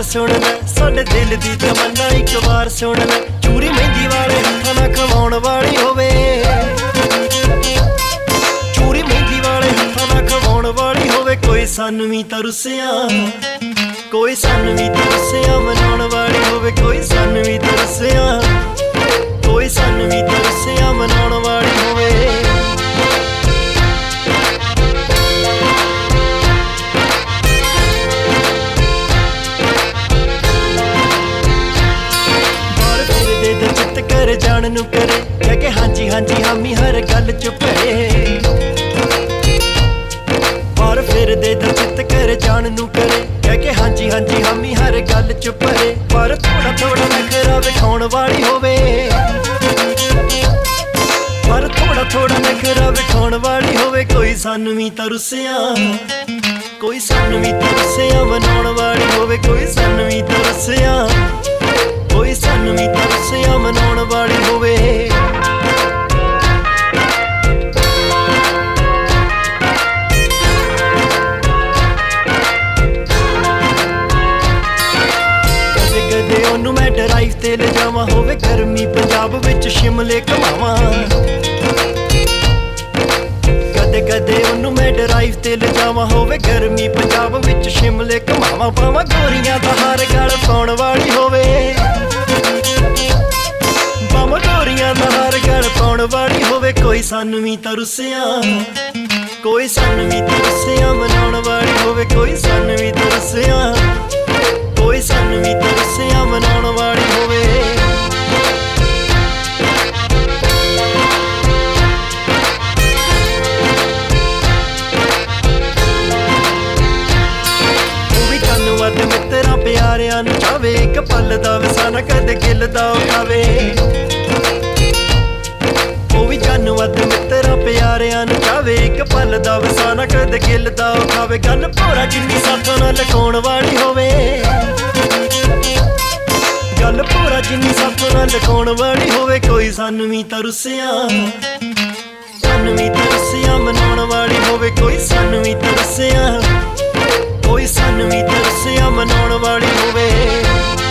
सुन लै साडे दिल दी तमन्ना एक बार सुन लै चूरी मेहंदी वाले हत्थां नाल खवाउण वाली होवे चूरी मेहंदी वाले हत्थां नाल खवाउण वाली होवे कोई सानू भी तरसिया कोई सानू भी तरसिया मनाउण वाली होवे कोई सानू भी तरसिया कोई सानू भी तरसिया मनाउण वाली होवे कर जान नू करे कह के हांजी हांजी हामी हर गल च भरे पर फिर दे चित कर जान नू करे कह के हांजी हांजी हामी हर गल च भरे पर थोड़ा थोड़ा नखरा विखाउण वाली होवे पर थोड़ा थोड़ा नखरा विखाउण वाली होवे कोई सानू भी तरसिया कोई सानू भी तरसिया मनाउण वाली होवे कोई सानू भी तरसिया कोई सानू भी तरसिया मनाउण वाली होवे कदे कदे ओनू मैं ड्राइव ते ले जावां होवे गर्मी पंजाब विच शिमले घुमावां कदे कदे ओनू मैं ड्राइव ते ले जावां होवे गर्मी पंजाब विच शिमले घुमावां पावां गोरियां दा हार गल पाउण वाली होवे गोरियां दा हार गल पाउण वाली होवे कोई सानू भी तरसिया कोई सानू भी तरसिया मनाउण वाली होवे कोई सानू भी तरसिया कोई सानू भी तरसिया मनाउण वाली होवे धन्नवाद मित्तरां प्यारियां नूं चावे इक पल दा वसाना कदे गिल दा उठावे धन्नवाद मित्तरां प्यारियां नूं चावे इक पल दा वसाना कदे गिल दा उठावे गल भोरा जिन्नी साथों नाल लकाउण वाली होवे गल भोरा जिन्नी साथों नाल लकाउण वाली होवे कोई सानू भी तरसिया सानू भी तरसिया मनाउण वाली होवे कोई सानू भी तरसिया कोई सानू भी तरसिया मनाउण वाली होवे